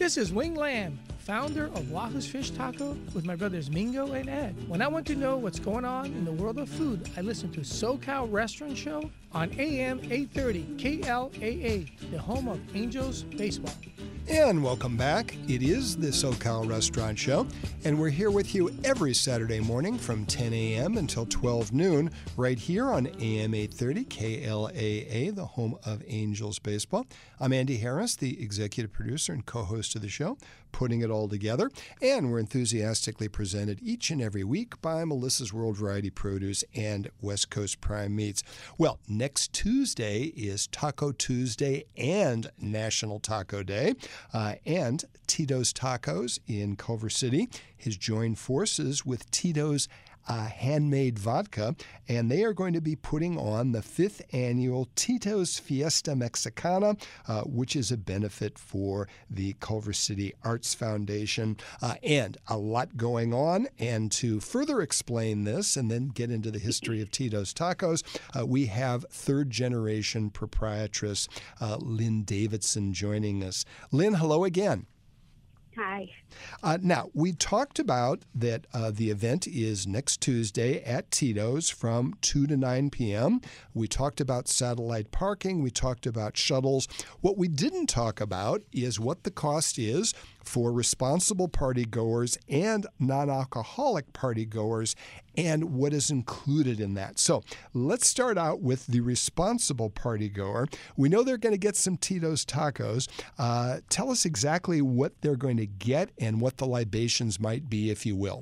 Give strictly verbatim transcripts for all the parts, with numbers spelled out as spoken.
This is Wing Lamb, founder of Wahoo's Fish Taco with my brothers Mingo and Ed. When I want to know what's going on in the world of food, I listen to SoCal Restaurant Show on A M eight thirty K L A A, the home of Angels Baseball. And welcome back. It is the SoCal Restaurant Show, and we're here with you every Saturday morning from ten a.m. until twelve noon, right here on A M eight thirty K L A A, the home of Angels Baseball. I'm Andy Harris, the executive producer and co-host of the show, putting it all together, and we're enthusiastically presented each and every week by Melissa's World Variety Produce and West Coast Prime Meats. Well, next Tuesday is Taco Tuesday and National Taco Day. Uh, and Tito's Tacos in Culver City has joined forces with Tito's uh, Handmade Vodka, and they are going to be putting on the fifth annual Tito's Fiesta Mexicana, uh, which is a benefit for the Culver City Arts Foundation, uh, and a lot going on. And to further explain this and then get into the history of Tito's Tacos, uh, we have third-generation proprietress uh, Lynn Davidson joining us. Lynn, hello again. Hi. Uh, now, we talked about that uh, the event is next Tuesday at Tito's from two to nine p.m. We talked about satellite parking. We talked about shuttles. What we didn't talk about is what the cost is for responsible partygoers and non-alcoholic partygoers and what is included in that. So let's start out with the responsible partygoer. We know they're going to get some Tito's tacos. Uh, tell us exactly what they're going to get and what the libations might be, if you will.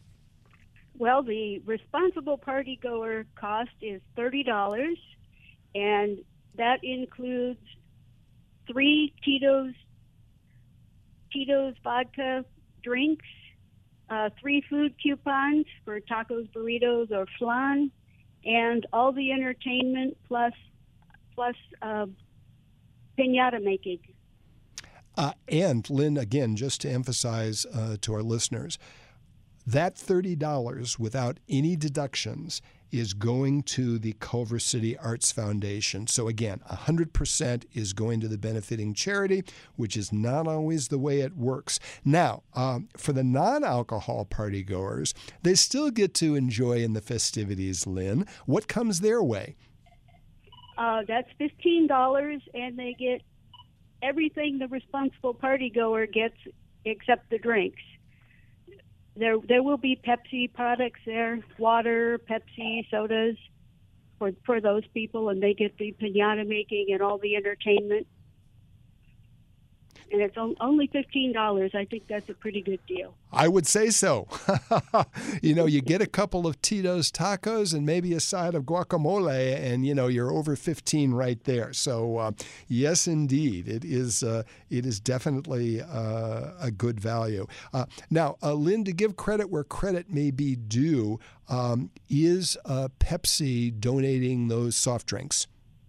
Well, the responsible partygoer cost is thirty dollars, and that includes three Tito's Tito's vodka drinks, uh, three food coupons for tacos, burritos, or flan, and all the entertainment plus plus uh, piñata making. Uh, and, Lynn, again, just to emphasize uh, to our listeners, that thirty dollars without any deductions is going to the Culver City Arts Foundation. So again, one hundred percent is going to the benefiting charity, which is not always the way it works. Now, um, for the non-alcohol partygoers, they still get to enjoy in the festivities, Lynn. What comes their way? Uh, that's fifteen dollars, and they get everything the responsible partygoer gets except the drinks. There there will be Pepsi products there, water, Pepsi, sodas for for those people, and they get the piñata making and all the entertainment. And it's only fifteen dollars. I think that's a pretty good deal. I would say so. You know, you get a couple of Tito's tacos and maybe a side of guacamole, and, you know, you're over fifteen right there. So, uh, yes, indeed, it is uh, it is definitely uh, a good value. Uh, now, uh, Lynn, to give credit where credit may be due, um, is uh, Pepsi donating those soft drinks?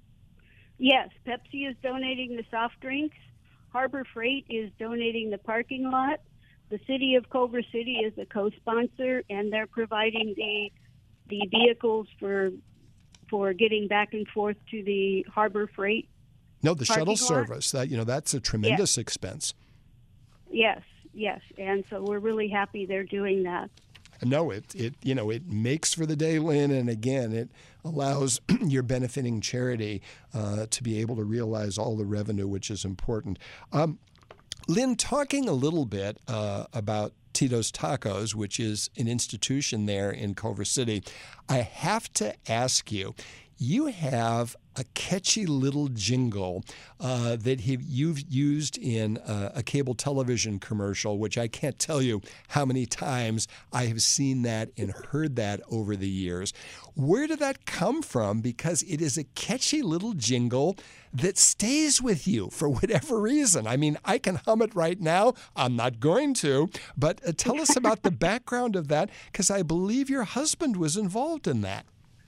Yes, Pepsi is donating the soft drinks. Harbor Freight is donating the parking lot. The city of Culver City is a co-sponsor, and they're providing the the vehicles for for getting back and forth to the Harbor Freight. No, the shuttle lot. service. That you know, that's a tremendous yes. expense. Yes, yes, and so we're really happy they're doing that. No, it it you know it makes for the day, Lynn, and again, it allows your benefiting charity uh, to be able to realize all the revenue, which is important. Um, Lynn, talking a little bit uh, about Tito's Tacos, which is an institution there in Culver City, I have to ask you, you have a catchy little jingle uh, that he, you've used in uh, a cable television commercial, which I can't tell you how many times I have seen that and heard that over the years. Where did that come from? Because it is a catchy little jingle that stays with you for whatever reason. I mean, I can hum it right now. I'm not going to. But uh, tell us about the background of that, because I believe your husband was involved in that.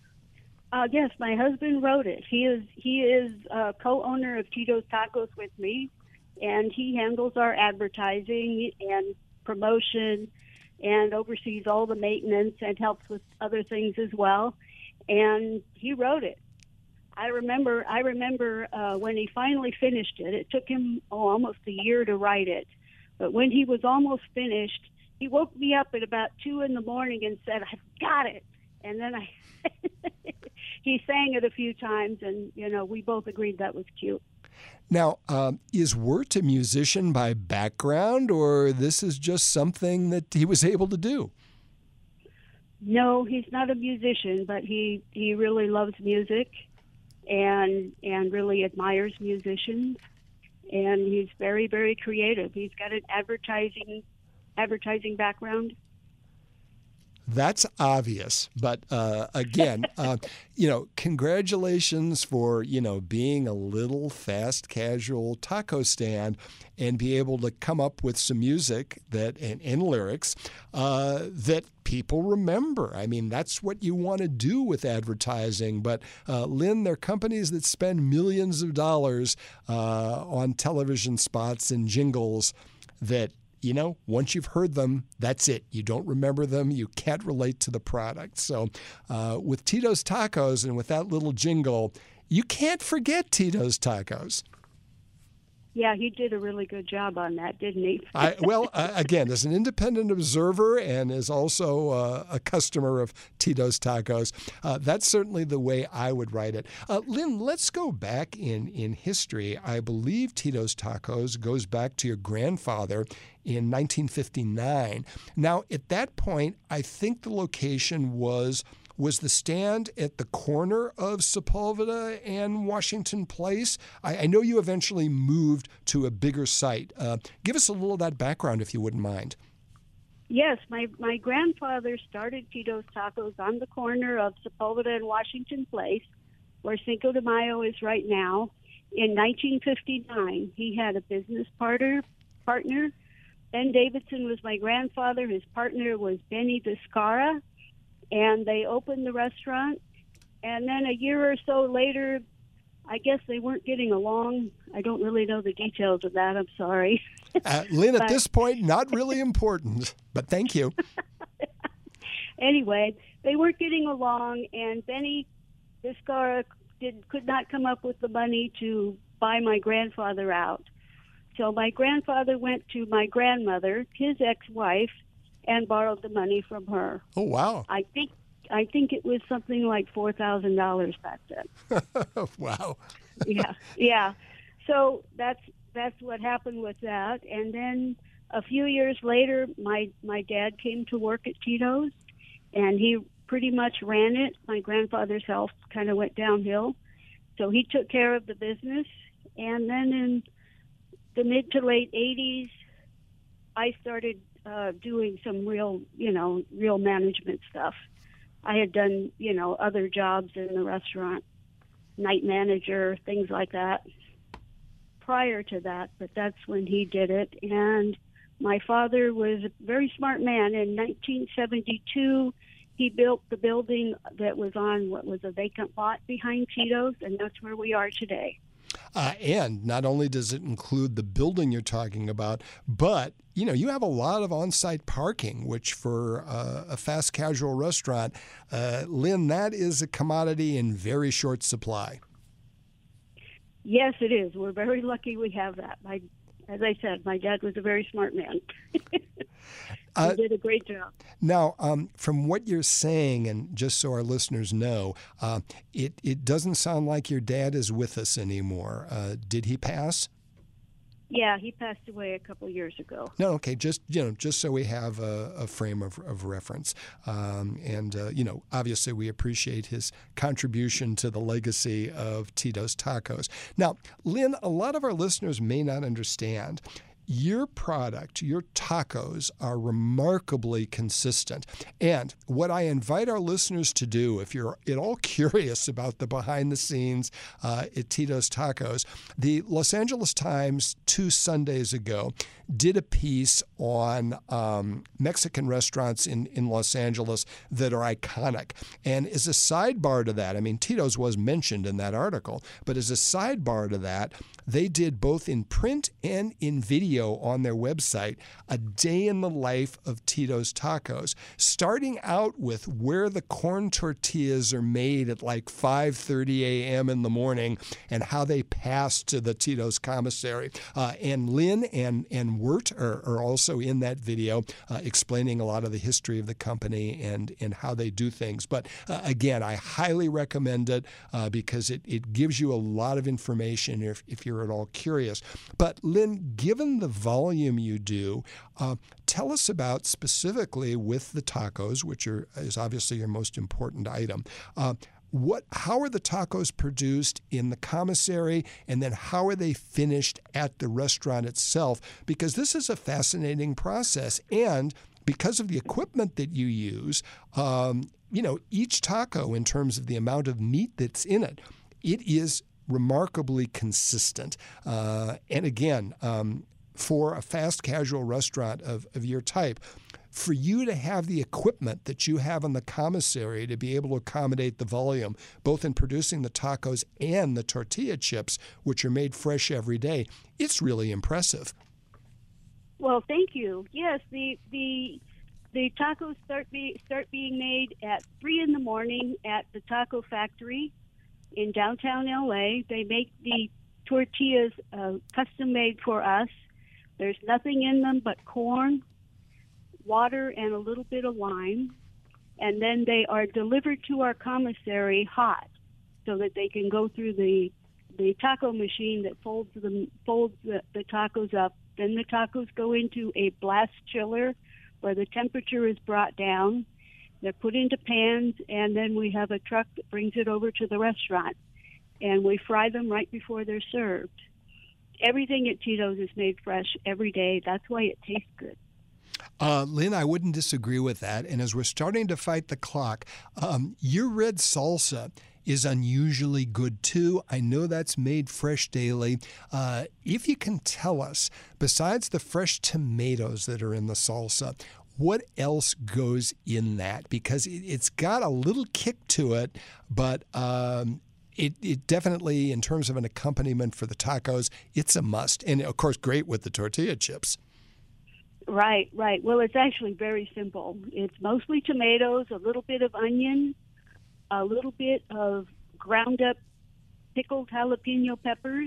Uh, yes, my husband wrote it. He is he is uh, co-owner of Tito's Tacos with me, and he handles our advertising and promotion and oversees all the maintenance and helps with other things as well. And he wrote it. I remember I remember uh, when he finally finished it. It took him oh, almost a year to write it. But when he was almost finished, he woke me up at about two in the morning and said, "I've got it." And then I, he sang it a few times, and, you know, we both agreed that was cute. Now, um, is Wirt a musician by background, or this is just something that he was able to do? No, he's not a musician, but he, he really loves music and and really admires musicians. And he's very, very creative. He's got an advertising advertising background. That's obvious, but uh, again, uh, you know, congratulations for, you know, being a little fast casual taco stand and be able to come up with some music that and, and lyrics uh, that people remember. I mean, that's what you want to do with advertising. But uh, Lynn, there are companies that spend millions of dollars uh, on television spots and jingles that, you know, once you've heard them, that's it. You don't remember them. You can't relate to the product. So uh, with Tito's Tacos and with that little jingle, you can't forget Tito's Tacos. Yeah, he did a really good job on that, didn't he? I, well, uh, again, as an independent observer and as also uh, a customer of Tito's Tacos, uh, that's certainly the way I would write it. Uh, Lynn, let's go back in, in history. I believe Tito's Tacos goes back to your grandfather in nineteen fifty-nine. Now, at that point, I think the location was... Was the stand at the corner of Sepulveda and Washington Place? I, I know you eventually moved to a bigger site. Uh, give us a little of that background, if you wouldn't mind. Yes, my, my grandfather started Tito's Tacos on the corner of Sepulveda and Washington Place, where Cinco de Mayo is right now. In nineteen fifty-nine, he had a business partner. partner. Ben Davidson was my grandfather. His partner was Benny Viscara. And they opened the restaurant, and then a year or so later, I guess they weren't getting along. I don't really know the details of that. I'm sorry. Uh, Lynn, but, at this point, not really important, but thank you. Anyway, they weren't getting along, and Benny Viscara did, could not come up with the money to buy my grandfather out. So my grandfather went to my grandmother, his ex-wife, and borrowed the money from her. Oh, wow. I think I think it was something like four thousand dollars back then. Wow. yeah, yeah. So that's that's what happened with that. And then a few years later, my, my dad came to work at Tito's, and he pretty much ran it. My grandfather's health kind of went downhill. So he took care of the business. And then in the mid to late eighties, I started Uh, doing some real, you know, real management stuff. I had done, you know, other jobs in the restaurant, night manager, things like that, prior to that, but that's when he did it. And my father was a very smart man. In nineteen seventy-two, he built the building that was on what was a vacant lot behind Tito's, and that's where we are today. Uh, and not only does it include the building you're talking about, but, you know, you have a lot of on-site parking, which for uh, a fast casual restaurant, uh, Lynn, that is a commodity in very short supply. Yes, it is. We're very lucky we have that. My, as I said, my dad was a very smart man. He uh, did a great job. Now, um, from what you're saying, and just so our listeners know, uh, it, it doesn't sound like your dad is with us anymore. Uh, did he pass? Yeah, he passed away a couple years ago. No, okay, just you know, just so we have a, a frame of, of reference, um, and uh, you know, obviously we appreciate his contribution to the legacy of Tito's Tacos. Now, Lynn, a lot of our listeners may not understand. Your product, your tacos, are remarkably consistent. And what I invite our listeners to do, if you're at all curious about the behind the scenes uh, at Tito's Tacos, the Los Angeles Times two Sundays ago did a piece on um, Mexican restaurants in, in Los Angeles that are iconic. And as a sidebar to that, I mean, Tito's was mentioned in that article, but as a sidebar to that, they did both in print and in video video on their website, a day in the life of Tito's Tacos, starting out with where the corn tortillas are made at like five thirty a.m. in the morning and how they pass to the Tito's commissary. Uh, and Lynn and, and Wirt are, are also in that video uh, explaining a lot of the history of the company and, and how they do things. But uh, again, I highly recommend it uh, because it, it gives you a lot of information if, if you're at all curious. But Lynn, given the volume you do, uh, tell us about specifically with the tacos, which are, is obviously your most important item. Uh, What? How are the tacos produced in the commissary, and then how are they finished at the restaurant itself? Because this is a fascinating process, and because of the equipment that you use, um, you know, each taco, in terms of the amount of meat that's in it, it is remarkably consistent. Uh, and again, um, for a fast casual restaurant of, of your type, for you to have the equipment that you have in the commissary to be able to accommodate the volume, both in producing the tacos and the tortilla chips, which are made fresh every day, it's really impressive. Well, thank you. Yes, the the the tacos start be, start being made at three in the morning at the Taco Factory in downtown L A. They make the tortillas uh, custom made for us. There's nothing in them but corn, water, and a little bit of lime, and then they are delivered to our commissary hot so that they can go through the the taco machine that folds them folds the, the tacos up. Then the tacos go into a blast chiller where the temperature is brought down. They're put into pans, and then we have a truck that brings it over to the restaurant, and we fry them right before they're served. Everything at Tito's is made fresh every day. That's why it tastes good. Uh, Lynn, I wouldn't disagree with that. And as we're starting to fight the clock, um, your red salsa is unusually good, too. I know that's made fresh daily. Uh, if you can tell us, besides the fresh tomatoes that are in the salsa, what else goes in that? Because it, it's got a little kick to it, but um, it, it definitely, in terms of an accompaniment for the tacos, it's a must. And, of course, great with the tortilla chips. Right, right. Well, it's actually very simple. It's mostly tomatoes, a little bit of onion, a little bit of ground up pickled jalapeno peppers,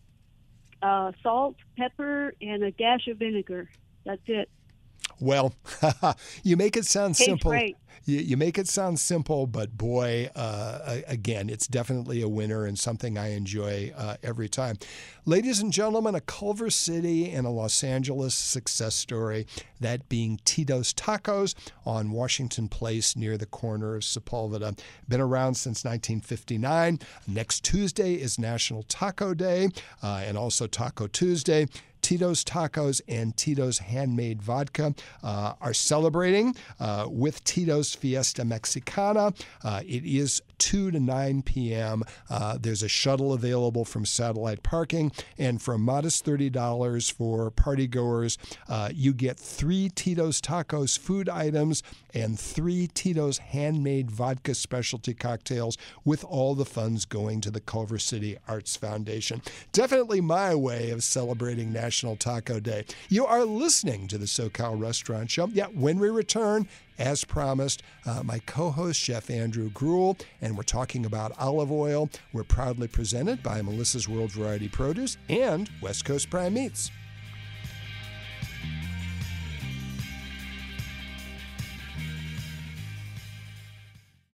uh, salt, pepper, and a dash of vinegar. That's it. Well, you make it sound Tastes simple. great. You, you make it sound simple, but boy, uh, again, it's definitely a winner and something I enjoy uh, every time. Ladies and gentlemen, a Culver City and a Los Angeles success story, that being Tito's Tacos on Washington Place near the corner of Sepulveda. Been around since nineteen fifty-nine. Next Tuesday is National Taco Day uh, and also Taco Tuesday. Tito's Tacos and Tito's Handmade Vodka uh, are celebrating uh, with Tito's Fiesta Mexicana. Uh, it is two to nine p.m. Uh, there's a shuttle available from Satellite Parking, and for a modest thirty dollars for partygoers, uh, you get three Tito's Tacos food items and three Tito's Handmade Vodka specialty cocktails, with all the funds going to the Culver City Arts Foundation. Definitely my way of celebrating National Taco Day. You are listening to the SoCal Restaurant Show. Yeah, when we return, as promised, uh, my co-host, Chef Andrew Gruel, and we're talking about olive oil. We're proudly presented by Melissa's World Variety Produce and West Coast Prime Meats.